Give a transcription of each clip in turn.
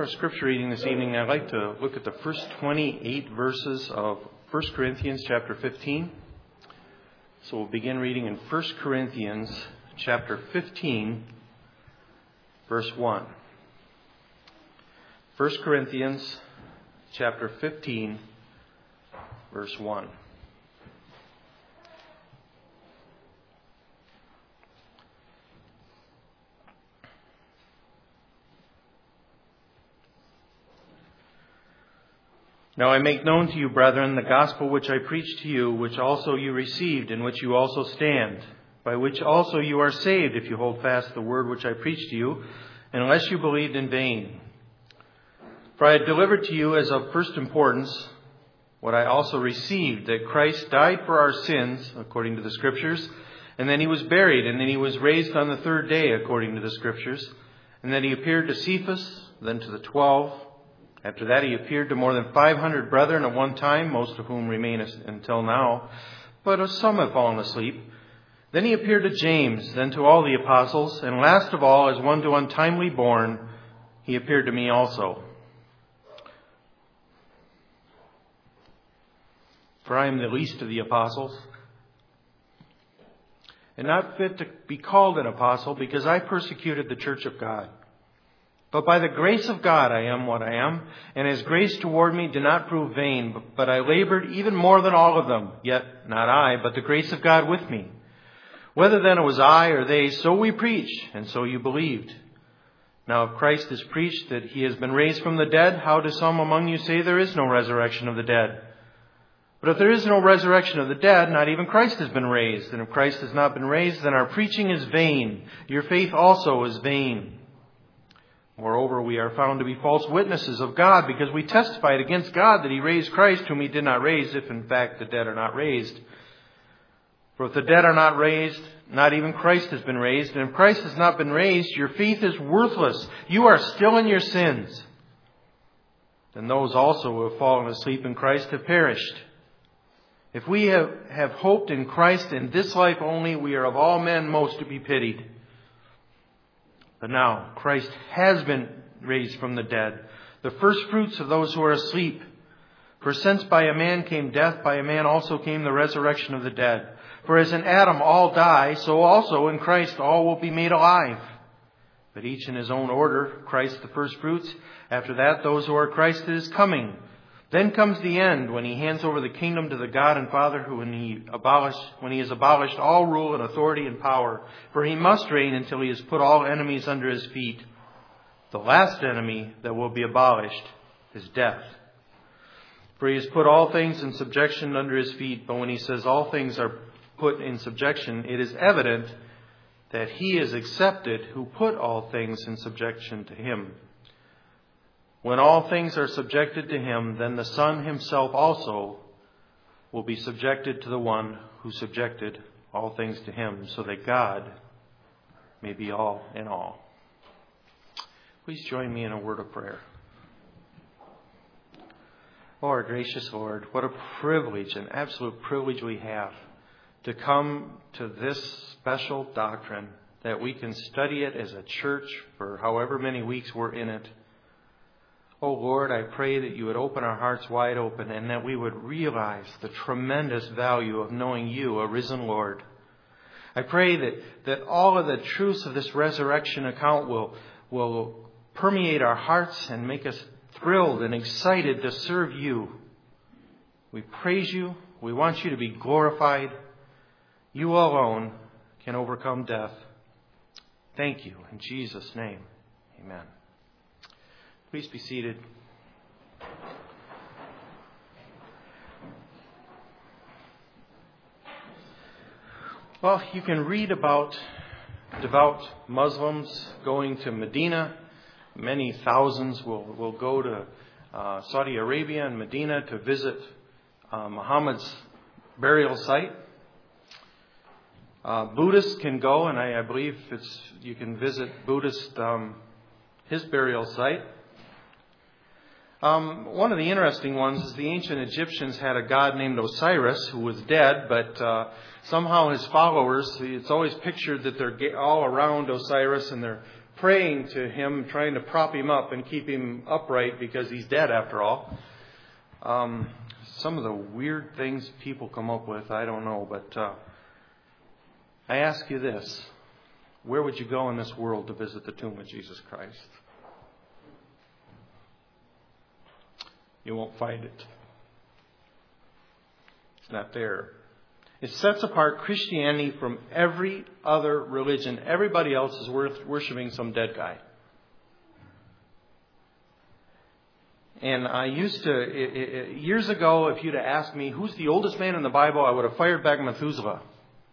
For our scripture reading this evening, I'd like to look at the first 28 verses of 1 Corinthians chapter 15. So we'll begin reading in 1 Corinthians chapter 15, verse 1. 1 Corinthians chapter 15, verse 1. Now I make known to you, brethren, the gospel which I preached to you, which also you received, in which you also stand, by which also you are saved, if you hold fast the word which I preached to you, unless you believed in vain. For I had delivered to you as of first importance what I also received, that Christ died for our sins, according to the Scriptures, and then he was buried, and then he was raised on the third day, according to the Scriptures, and then he appeared to Cephas, then to the 12. After that, he appeared to more than 500 brethren at one time, most of whom remain until now, but some have fallen asleep. Then he appeared to James, then to all the apostles, and last of all, as one to untimely born, he appeared to me also. For I am the least of the apostles, and not fit to be called an apostle, because I persecuted the church of God. But by the grace of God I am what I am, and his grace toward me did not prove vain, but I labored even more than all of them. Yet not I, but the grace of God with me. Whether then it was I or they, so we preach, and so you believed. Now if Christ is preached that he has been raised from the dead, how do some among you say there is no resurrection of the dead? But if there is no resurrection of the dead, not even Christ has been raised. And if Christ has not been raised, then our preaching is vain. Your faith also is vain. Moreover, we are found to be false witnesses of God, because we testified against God that he raised Christ, whom he did not raise, if in fact the dead are not raised. For if the dead are not raised, not even Christ has been raised. And if Christ has not been raised, your faith is worthless. You are still in your sins. Then those also who have fallen asleep in Christ have perished. If we have hoped in Christ in this life only, we are of all men most to be pitied. But now Christ has been raised from the dead, the first fruits of those who are asleep. For since by a man came death, by a man also came the resurrection of the dead. For as in Adam all die, so also in Christ all will be made alive. But each in his own order, Christ the first fruits. After that, those who are Christ at his coming. Then comes the end, when he hands over the kingdom to the God and Father, when he has abolished all rule and authority and power. For he must reign until he has put all enemies under his feet. The last enemy that will be abolished is death. For he has put all things in subjection under his feet. But when he says all things are put in subjection, it is evident that he is accepted who put all things in subjection to him. When all things are subjected to him, then the Son himself also will be subjected to the one who subjected all things to him, so that God may be all in all. Please join me in a word of prayer. Oh, our gracious Lord, what a privilege, an absolute privilege we have to come to this special doctrine, that we can study it as a church for however many weeks we're in it. Oh Lord, I pray that you would open our hearts wide open, and that we would realize the tremendous value of knowing you, a risen Lord. I pray that all of the truths of this resurrection account will permeate our hearts and make us thrilled and excited to serve you. We praise you. We want you to be glorified. You alone can overcome death. Thank you. In Jesus' name, amen. Please be seated. Well, you can read about devout Muslims going to Medina. Many thousands will go to Saudi Arabia and Medina to visit Muhammad's burial site. Buddhists can go, and I believe you can visit Buddhist his burial site. One of the interesting ones is the ancient Egyptians had a god named Osiris who was dead, but somehow his followers, it's always pictured that they're all around Osiris and they're praying to him, trying to prop him up and keep him upright because he's dead after all. Some of the weird things people come up with, I don't know. But I ask you this. Where would you go in this world to visit the tomb of Jesus Christ? You won't find it. It's not there. It sets apart Christianity from every other religion. Everybody else is worshiping some dead guy. And I used to, years ago, if you'd have asked me, who's the oldest man in the Bible, I would have fired back Methuselah.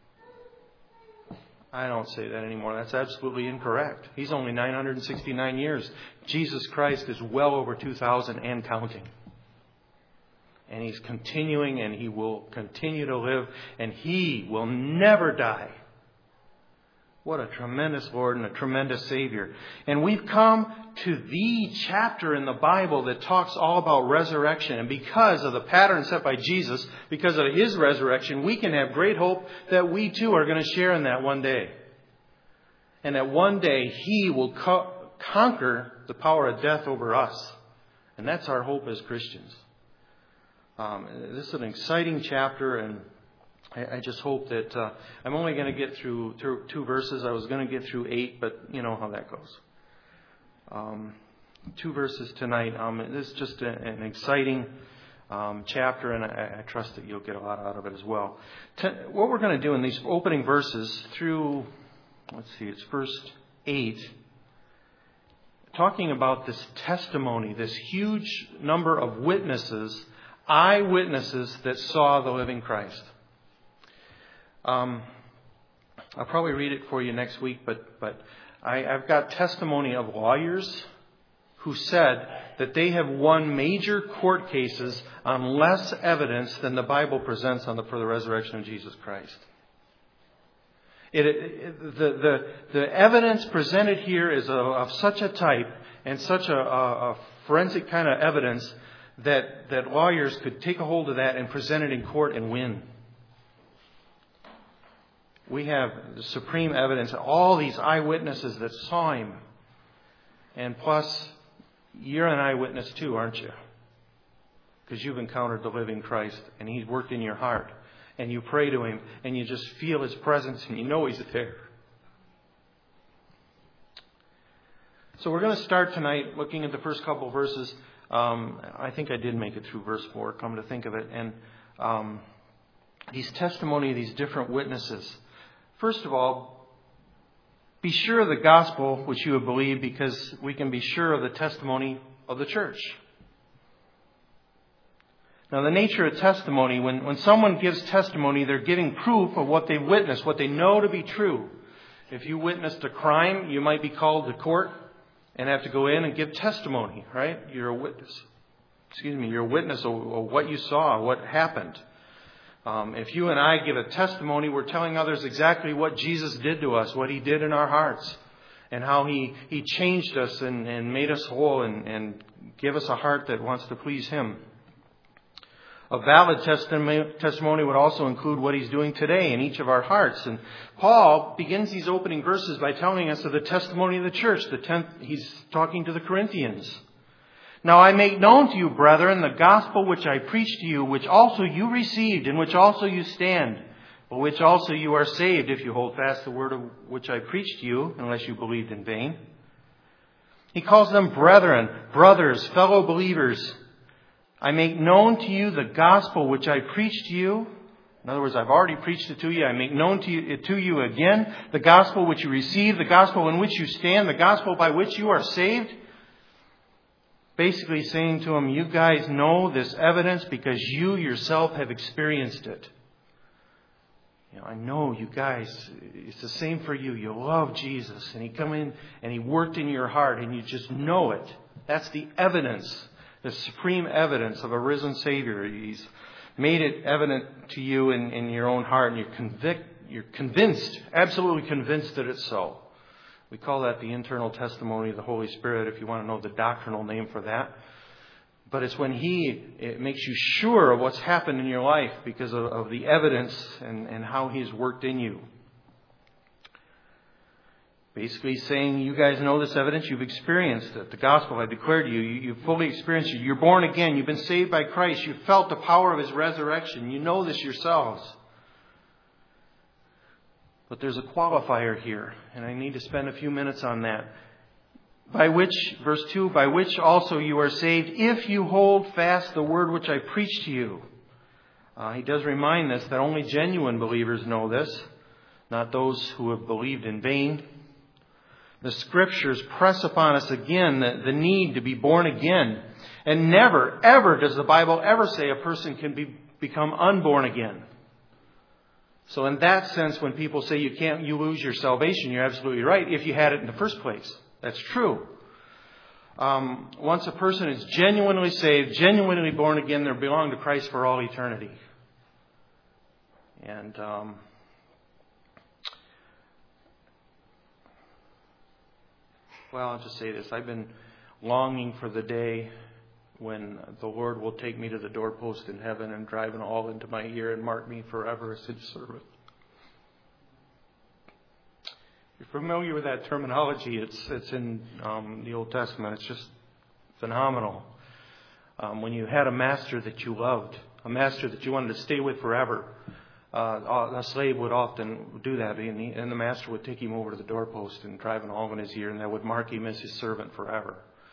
I don't say that anymore. That's absolutely incorrect. He's only 969 years. Jesus Christ is well over 2,000 and counting. And He's continuing, and He will continue to live, and He will never die. What a tremendous Lord and a tremendous Savior. And we've come to the chapter in the Bible that talks all about resurrection. And because of the pattern set by Jesus, because of His resurrection, we can have great hope that we too are going to share in that one day. And that one day He will conquer the power of death over us. And that's our hope as Christians. This is an exciting chapter, and I just hope that I'm only going to get through 2 verses. I was going to get through 8, but you know how that goes. 2 verses tonight. This is just an exciting chapter, and I trust that you'll get a lot out of it as well. What we're going to do in these opening verses through, it's verse 8, talking about this testimony, this huge number of witnesses, eyewitnesses that saw the living Christ. I'll probably read it for you next week, but I've got testimony of lawyers who said that they have won major court cases on less evidence than the Bible presents for the resurrection of Jesus Christ. The evidence presented here is of such a type and such a forensic kind of evidence that lawyers could take a hold of that and present it in court and win. We have the supreme evidence, all these eyewitnesses that saw Him. And plus, you're an eyewitness too, aren't you? Because you've encountered the living Christ and He's worked in your heart. And you pray to Him and you just feel His presence and you know He's there. So we're going to start tonight looking at the first couple of verses. I think I did make it through verse 4, come to think of it. And these testimony of these different witnesses. First of all, be sure of the gospel which you have believed, because we can be sure of the testimony of the church. Now, the nature of testimony, when someone gives testimony, they're giving proof of what they've witnessed, what they know to be true. If you witnessed a crime, you might be called to court and have to go in and give testimony, right? You're a witness. You're a witness of what you saw, what happened. If you and I give a testimony, we're telling others exactly what Jesus did to us, what He did in our hearts, and how He changed us and made us whole and gave us a heart that wants to please Him. A valid testimony would also include what He's doing today in each of our hearts. And Paul begins these opening verses by telling us of the testimony of the church. He's talking to the Corinthians. Now I make known to you, brethren, the gospel which I preached to you, which also you received, in which also you stand, by which also you are saved, if you hold fast the word of which I preached to you, unless you believed in vain. He calls them brethren, brothers, fellow believers. I make known to you the gospel which I preached to you. In other words, I've already preached it to you. I make known to you again the gospel which you received, the gospel in which you stand, the gospel by which you are saved. Basically saying to them, you guys know this evidence because you yourself have experienced it. I know you guys, it's the same for you. You love Jesus and He come in and He worked in your heart and you just know it. That's the evidence, the supreme evidence of a risen Savior. He's made it evident to you in your own heart, and you're convinced, absolutely convinced that it's so. We call that the internal testimony of the Holy Spirit, if you want to know the doctrinal name for that. But it's when it makes you sure of what's happened in your life because of the evidence and how He's worked in you. Basically saying, you guys know this evidence, you've experienced it. The gospel I declared to you, you've fully experienced it. You're born again, you've been saved by Christ, you've felt the power of His resurrection. You know this yourselves. But there's a qualifier here, and I need to spend a few minutes on that. By which, verse 2, by which also you are saved, if you hold fast the word which I preached to you. He does remind us that only genuine believers know this, not those who have believed in vain. The Scriptures press upon us again the need to be born again. And never, ever does the Bible ever say a person can become unborn again. So in that sense, when people say you lose your salvation, you're absolutely right if you had it in the first place. That's true. Once a person is genuinely saved, genuinely born again, they belong to Christ for all eternity. And I'll just say this. I've been longing for the day when the Lord will take me to the doorpost in heaven and drive an awl into my ear and mark me forever as His servant. You're familiar with that terminology. It's in the Old Testament. It's just phenomenal. When you had a master that you loved, a master that you wanted to stay with forever, a slave would often do that, and the master would take him over to the doorpost and drive an awl in his ear, and that would mark him as his servant forever.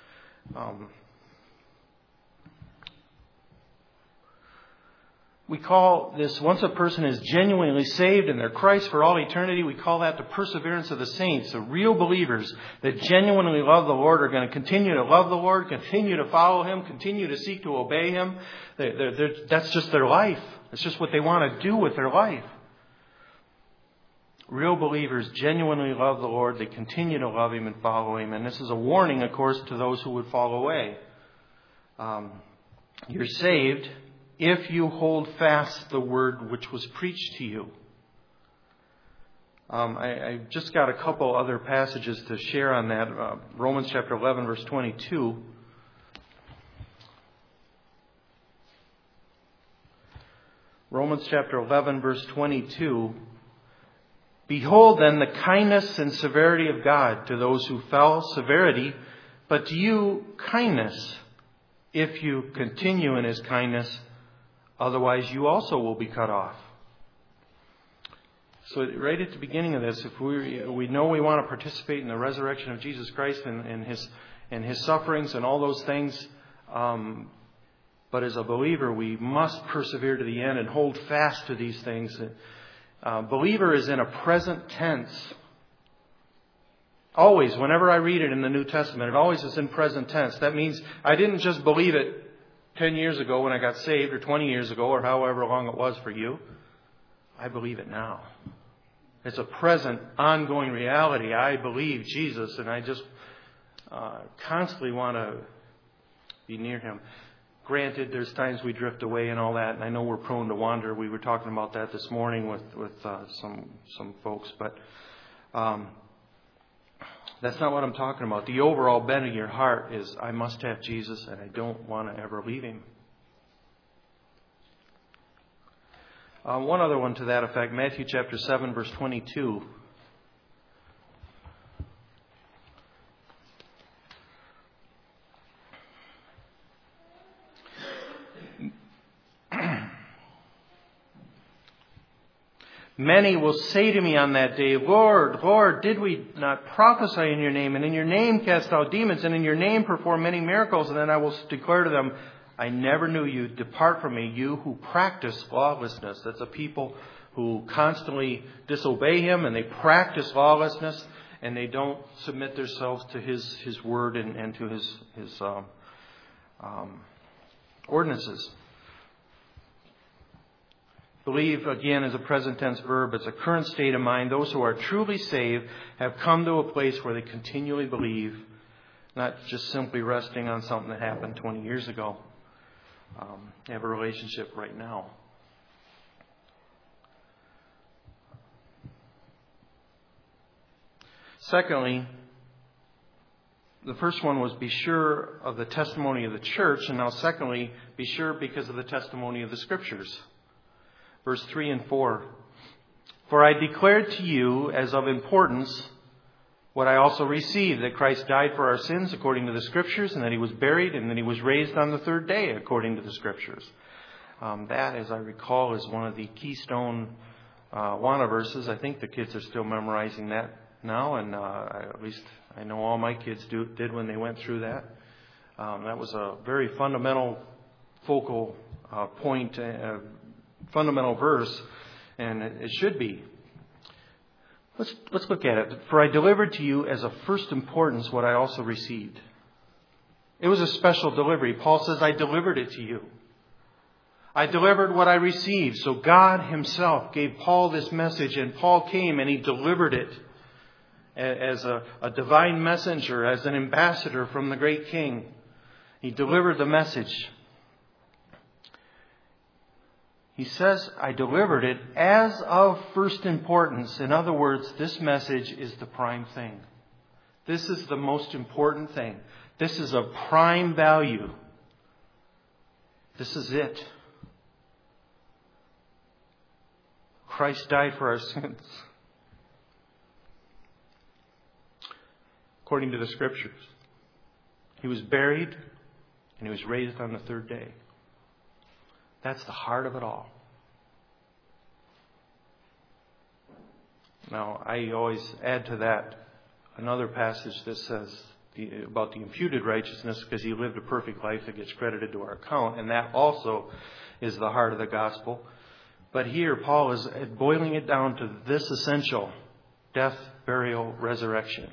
We call this, once a person is genuinely saved and they're Christ for all eternity, we call that the perseverance of the saints. The real believers that genuinely love the Lord are going to continue to love the Lord, continue to follow Him, continue to seek to obey Him. That's just their life. It's just what they want to do with their life. Real believers genuinely love the Lord. They continue to love Him and follow Him. And this is a warning, of course, to those who would fall away. You're saved if you hold fast the word which was preached to you. I just got a couple other passages to share on that. Romans chapter 11, verse 22. Romans chapter 11, verse 22. Behold then the kindness and severity of God to those who fell, severity, but to you kindness, if you continue in His kindness. Otherwise, you also will be cut off. So right at the beginning of this, if we know we want to participate in the resurrection of Jesus Christ and His sufferings and all those things, but as a believer, we must persevere to the end and hold fast to these things. Believer is in a present tense. Always, whenever I read it in the New Testament, it always is in present tense. That means I didn't just believe it 10 years ago when I got saved, or 20 years ago, or however long it was for you. I believe it now. It's a present, ongoing reality. I believe Jesus, and I just constantly want to be near Him. Granted, there's times we drift away and all that, and I know we're prone to wander. We were talking about that this morning with some folks, but that's not what I'm talking about. The overall bent of your heart is, I must have Jesus and I don't want to ever leave Him. One other one to that effect, Matthew chapter 7, verse 22. Many will say to me on that day, Lord, Lord, did we not prophesy in your name, and in your name cast out demons, and in your name perform many miracles? And then I will declare to them, I never knew you. Depart from me, you who practice lawlessness. That's a people who constantly disobey Him, and they practice lawlessness, and they don't submit themselves to His word and to His ordinances. Believe, again, is a present tense verb. It's a current state of mind. Those who are truly saved have come to a place where they continually believe, not just simply resting on something that happened 20 years ago. They have a relationship right now. Secondly, the first one was be sure of the testimony of the church, and now secondly, be sure because of the testimony of the Scriptures. Verse 3 and 4. For I declared to you as of importance What I also received, that Christ died for our sins according to the Scriptures, and that He was buried, and that He was raised on the third day according to the Scriptures. That, as I recall, is one of the keystone Wana verses. I think the kids are still memorizing that now, and at least I know all my kids did when they went through that. That was a very fundamental focal point, fundamental verse, and it should be. Let's look at it. For I delivered to you as of first importance what I also received. It was a special delivery. Paul says, I delivered it to you. I delivered what I received. So God Himself gave Paul this message, and Paul came and he delivered it as a divine messenger, as an ambassador from the great King. He delivered the message. He says, I delivered it as of first importance. In other words, this message is the prime thing. This is the most important thing. This is of prime value. This is it. Christ died for our sins. According to the Scriptures. He was buried and He was raised on the third day. That's the heart of it all. Now, I always add to that another passage that says about the imputed righteousness, because He lived a perfect life that gets credited to our account, and that also is the heart of the gospel. But here, Paul is boiling it down to this essential: death, burial, resurrection.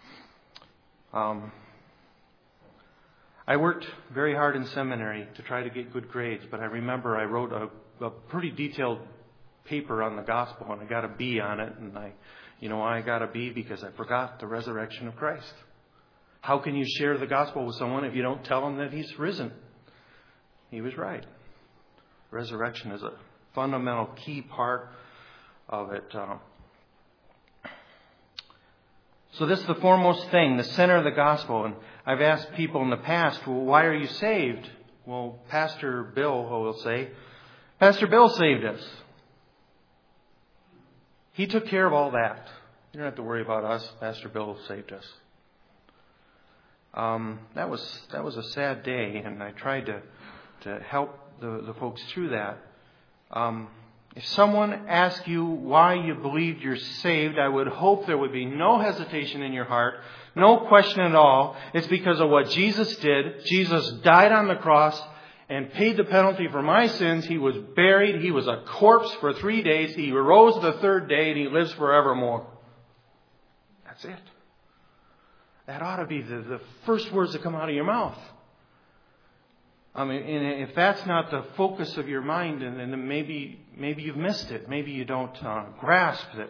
I worked very hard in seminary to try to get good grades, but I remember I wrote a pretty detailed paper on the gospel, and I got a B on it. And I got a B because I forgot the resurrection of Christ. How can you share the gospel with someone if you don't tell them that He's risen? He was right. Resurrection is a fundamental key part of it. So this is the foremost thing, the center of the gospel. And I've asked people in the past, well, why are you saved? Well, Pastor Bill will say, Pastor Bill saved us. He took care of all that. You don't have to worry about us. Pastor Bill saved us. That was a sad day, and I tried to help the folks through that. If someone asks you why you believed you're saved, I would hope there would be no hesitation in your heart, no question at all. It's because of what Jesus did. Jesus died on the cross and paid the penalty for my sins. He was buried. He was a corpse for 3 days. He arose the third day, and He lives forevermore. That's it. That ought to be the first words that come out of your mouth. I mean, if that's not the focus of your mind, then maybe you've missed it. Maybe you don't grasp it.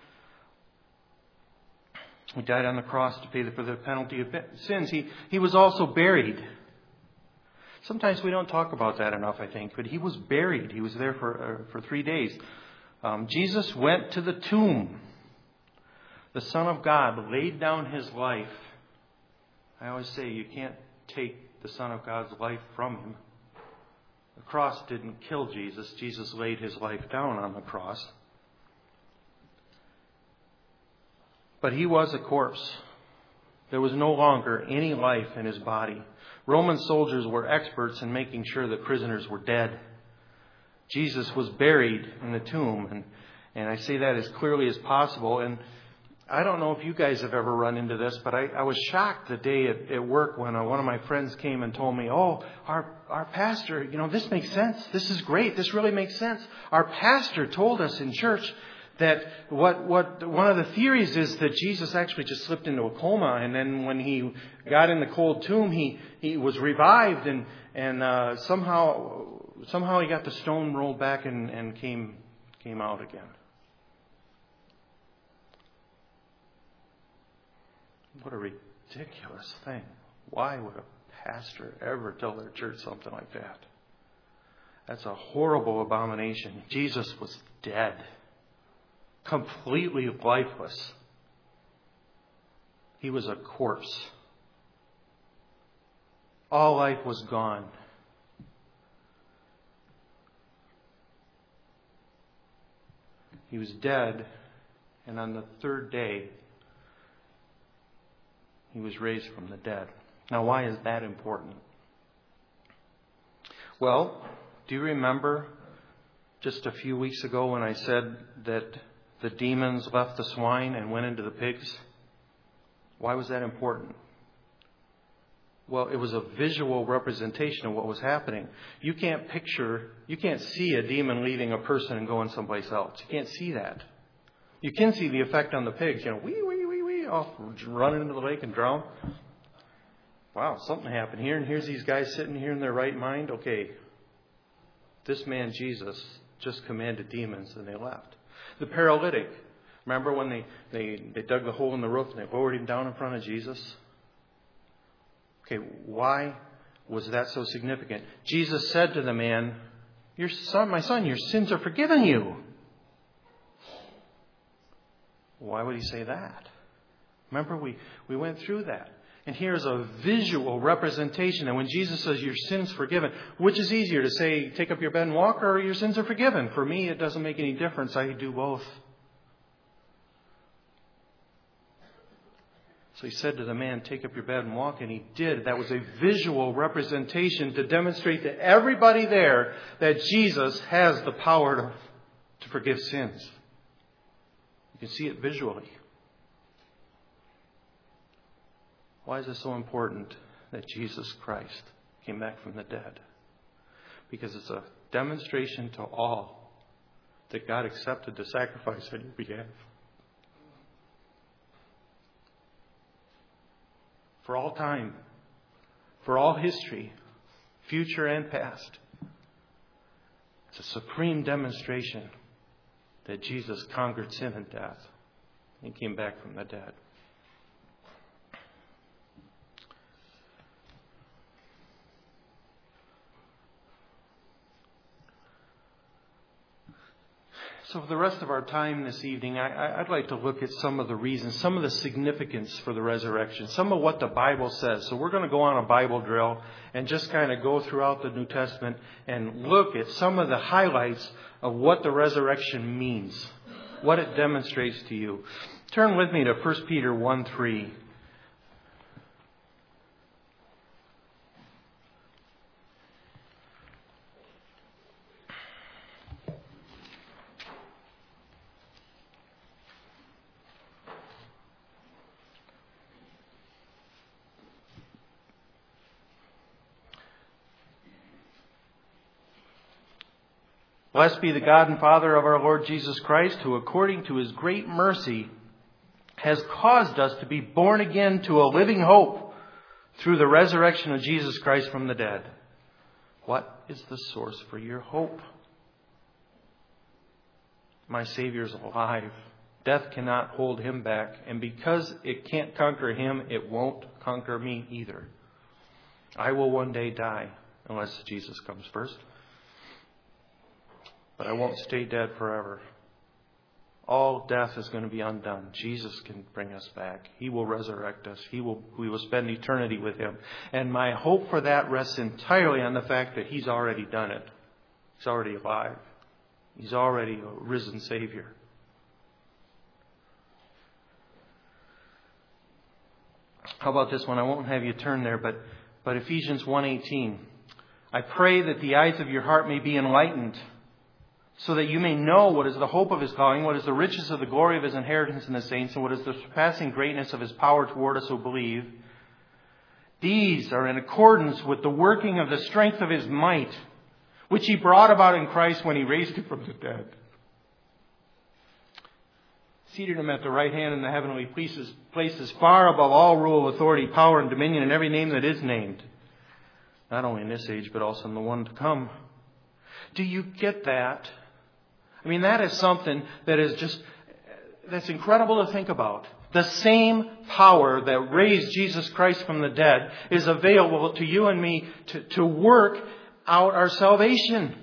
He died on the cross to pay for the penalty of sins. He was also buried. Sometimes we don't talk about that enough, I think. But He was buried. He was there for 3 days. Jesus went to the tomb. The Son of God laid down His life. I always say you can't take the Son of God's life from Him. The cross didn't kill Jesus. Jesus laid His life down on the cross. But He was a corpse. There was no longer any life in His body. Roman soldiers were experts in making sure that prisoners were dead. Jesus was buried in the tomb. And I say that as clearly as possible. And I don't know if you guys have ever run into this, but I was shocked the day at work when one of my friends came and told me, oh, our pastor, this makes sense. This is great. This really makes sense. Our pastor told us in church that what one of the theories is that Jesus actually just slipped into a coma, and then when He got in the cold tomb, he was revived, and somehow He got the stone rolled back and came out again. What a ridiculous thing. Why would a pastor ever tell their church something like that? That's a horrible abomination. Jesus was dead. Completely lifeless. He was a corpse. All life was gone. He was dead, and on the third day, He was raised from the dead. Now, why is that important? Well, do you remember just a few weeks ago when I said that the demons left the swine and went into the pigs? Why was that important? Well, it was a visual representation of what was happening. You can't see a demon leaving a person and going someplace else. You can't see that. You can see the effect on the pigs. Wee, off, running into the lake and drown. Wow, something happened here, and here's these guys sitting here in their right mind. Okay, this man Jesus just commanded demons, and they left. The paralytic, remember when they dug the hole in the roof and they lowered him down in front of Jesus? Okay, why was that so significant? Jesus said to the man, my son, your sins are forgiven you. Why would he say that? Remember, we went through that. And here's a visual representation. And when Jesus says your sins forgiven, which is easier to say, take up your bed and walk, or your sins are forgiven? For me, it doesn't make any difference. I do both. So he said to the man, take up your bed and walk, and he did. That was a visual representation to demonstrate to everybody there that Jesus has the power to forgive sins. You can see it visually. Why is it so important that Jesus Christ came back from the dead? Because it's a demonstration to all that God accepted the sacrifice on your behalf. For all time, for all history, future and past. It's a supreme demonstration that Jesus conquered sin and death and came back from the dead. So for the rest of our time this evening, I'd like to look at some of the reasons, some of the significance for the resurrection, some of what the Bible says. So we're going to go on a Bible drill and just kind of go throughout the New Testament and look at some of the highlights of what the resurrection means, what it demonstrates to you. Turn with me to 1 Peter 1:3. Blessed be the God and Father of our Lord Jesus Christ, who according to His great mercy has caused us to be born again to a living hope through the resurrection of Jesus Christ from the dead. What is the source for your hope? My Savior is alive. Death cannot hold Him back. And because it can't conquer Him, it won't conquer me either. I will one day die unless Jesus comes first. But I won't stay dead forever. All death is going to be undone. Jesus can bring us back. He will resurrect us. We will spend eternity with Him. And my hope for that rests entirely on the fact that He's already done it. He's already alive. He's already a risen Savior. How about this one? I won't have you turn there, but Ephesians 1:18. I pray that the eyes of your heart may be enlightened, so that you may know what is the hope of His calling, what is the riches of the glory of His inheritance in the saints, and what is the surpassing greatness of His power toward us who believe. These are in accordance with the working of the strength of His might, which He brought about in Christ when He raised Him from the dead. Seated Him at the right hand in the heavenly places, far above all rule, authority, power, and dominion, and every name that is named, not only in this age, but also in the one to come. Do you get that? I mean, that is something that's incredible to think about. The same power that raised Jesus Christ from the dead is available to you and me to work out our salvation.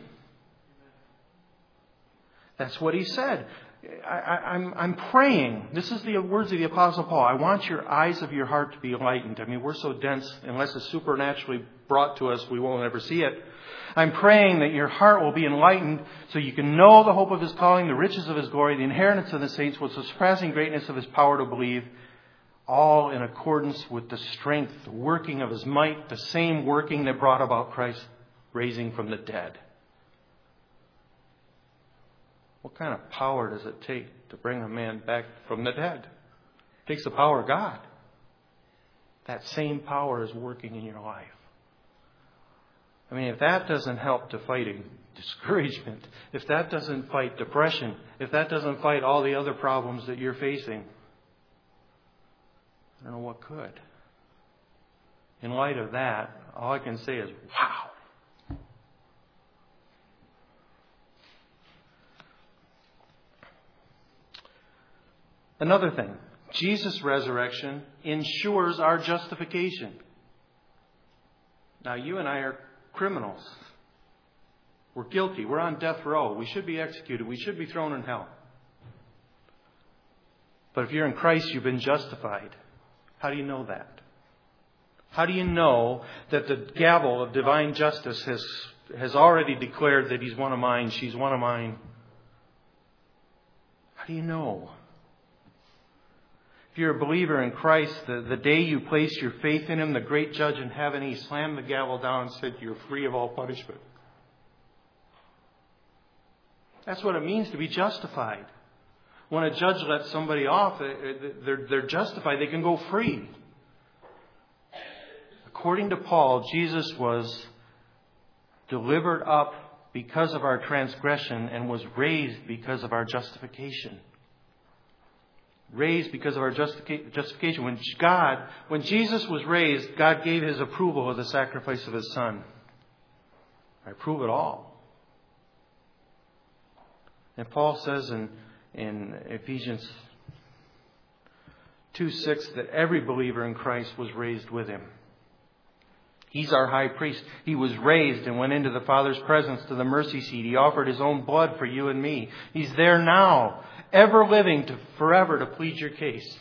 That's what He said. I'm praying. This is the words of the Apostle Paul. I want your eyes of your heart to be enlightened. I mean, we're so dense, unless it's supernaturally brought to us, we won't ever see it. I'm praying that your heart will be enlightened so you can know the hope of His calling, the riches of His glory, the inheritance of the saints, what's the surpassing greatness of His power to believe. all in accordance with the strength, the working of His might, the same working that brought about Christ's raising from the dead. What kind of power does it take to bring a man back from the dead? It takes the power of God. That same power is working in your life. I mean, if that doesn't help to fighting discouragement, if that doesn't fight depression, if that doesn't fight all the other problems that you're facing, I don't know what could. In light of that, all I can say is, wow. Another thing, Jesus' resurrection ensures our justification. Now, you and I are criminals. We're guilty. We're on death row. We should be executed. We should be thrown in hell. But if you're in Christ, you've been justified. How do you know that? How do you know that the gavel of divine justice has already declared that he's one of mine, she's one of mine? How do you know? If you're a believer in Christ, the day you place your faith in Him, the great judge in heaven, He slammed the gavel down and said, you're free of all punishment. That's what it means to be justified. When a judge lets somebody off, they're justified. They can go free. According to Paul, Jesus was delivered up because of our transgression and was raised because of our justification. Raised because of our justification. When Jesus was raised, God gave His approval of the sacrifice of His Son. I approve it all. And Paul says in Ephesians 2:6 that every believer in Christ was raised with Him. He's our high priest. He was raised and went into the Father's presence to the mercy seat. He offered His own blood for you and me. He's there now, ever living to forever to plead your case.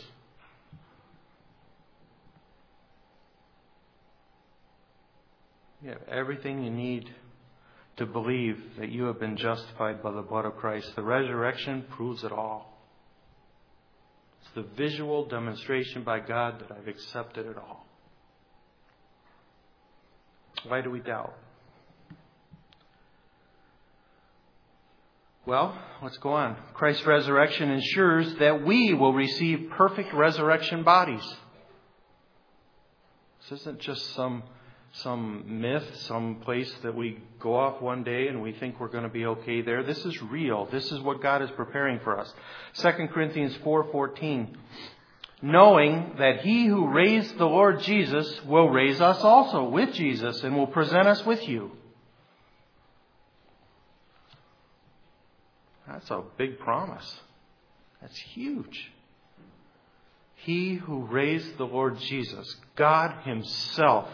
You have everything you need to believe that you have been justified by the blood of Christ. The resurrection proves it all. It's the visual demonstration by God that I've accepted it all. Why do we doubt? Well, let's go on. Christ's resurrection ensures that we will receive perfect resurrection bodies. This isn't just some myth, some place that we go off one day and we think we're going to be okay there. This is real. This is what God is preparing for us. 2 Corinthians 4:14. Knowing that He who raised the Lord Jesus will raise us also with Jesus and will present us with you. That's a big promise. That's huge. He who raised the Lord Jesus, God Himself,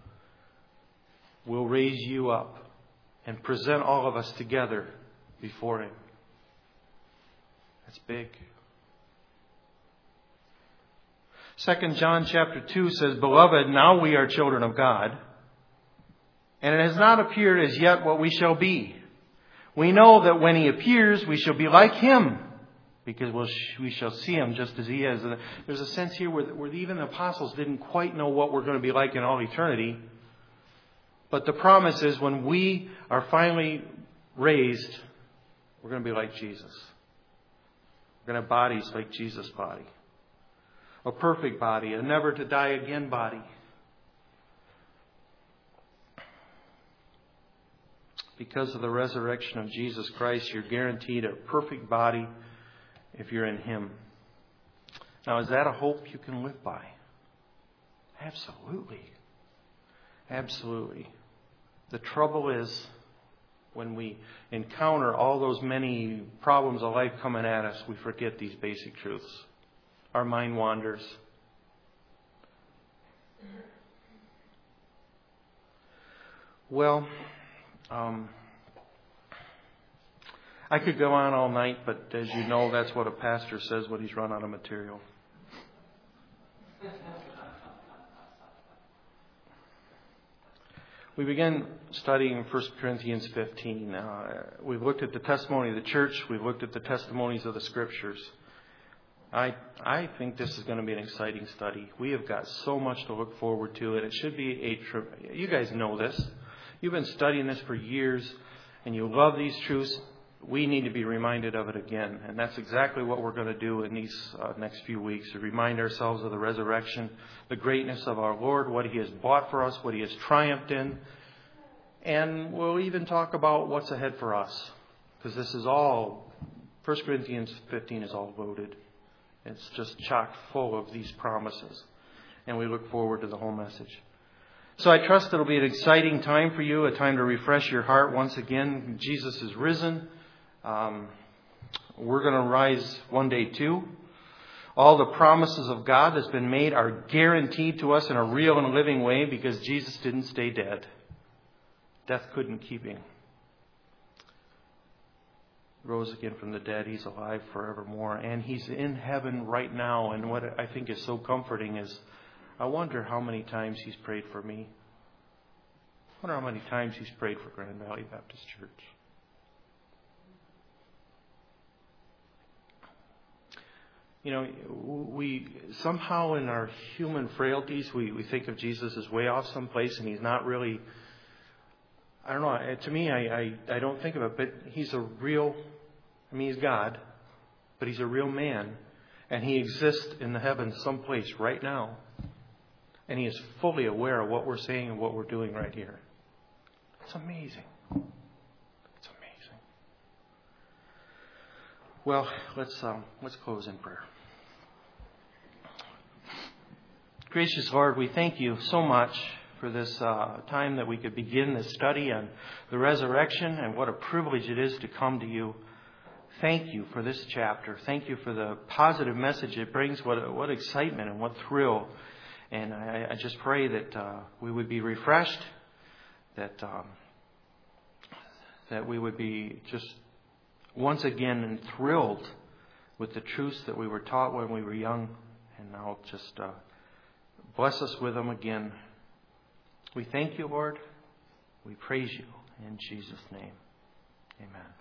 will raise you up and present all of us together before Him. That's big. 2 John chapter 2 says, Beloved, now we are children of God, and it has not appeared as yet what we shall be. We know that when He appears, we shall be like Him, because we shall see Him just as He is. And there's a sense here where even the apostles didn't quite know what we're going to be like in all eternity. But the promise is when we are finally raised, we're going to be like Jesus. We're going to have bodies like Jesus' body. A perfect body, a never to die again body. Because of the resurrection of Jesus Christ, you're guaranteed a perfect body if you're in Him. Now, is that a hope you can live by? Absolutely. Absolutely. The trouble is, when we encounter all those many problems of life coming at us, we forget these basic truths. Our mind wanders. Well, I could go on all night, but as you know, that's what a pastor says when he's run out of material. We began studying 1 Corinthians 15. We've looked at the testimony of the church. We've looked at the testimonies of the Scriptures. I think this is going to be an exciting study. We have got so much to look forward to, and it should be a trip. You guys know this. You've been studying this for years, and you love these truths. We need to be reminded of it again, and that's exactly what we're going to do in these next few weeks, to remind ourselves of the resurrection, the greatness of our Lord, what He has bought for us, what He has triumphed in, and we'll even talk about what's ahead for us, because this is all, 1 Corinthians 15 is all loaded. It's just chock full of these promises, and we look forward to the whole message. So I trust it'll be an exciting time for you, a time to refresh your heart once again. Jesus is risen. We're going to rise one day too. All the promises of God that's been made are guaranteed to us in a real and living way because Jesus didn't stay dead. Death couldn't keep Him. Rose again from the dead. He's alive forevermore. And He's in heaven right now. And what I think is so comforting is, I wonder how many times He's prayed for me. I wonder how many times He's prayed for Grand Valley Baptist Church. You know, we somehow in our human frailties, we think of Jesus as way off someplace, and He's not really, I don't know, to me, I don't think of it, but He's a real, He's God, but He's a real man, and He exists in the heavens someplace right now, and He is fully aware of what we're saying and what we're doing right here. It's amazing. It's amazing. Well, let's close in prayer. Gracious Lord, we thank You so much for this time that we could begin this study on the resurrection, and what a privilege it is to come to You. Thank You for this chapter. Thank You for the positive message it brings. What excitement and what thrill. And I just pray that we would be refreshed, that we would be just once again thrilled with the truths that we were taught when we were young, and now just bless us with them again. We thank You, Lord. We praise You in Jesus' name. Amen.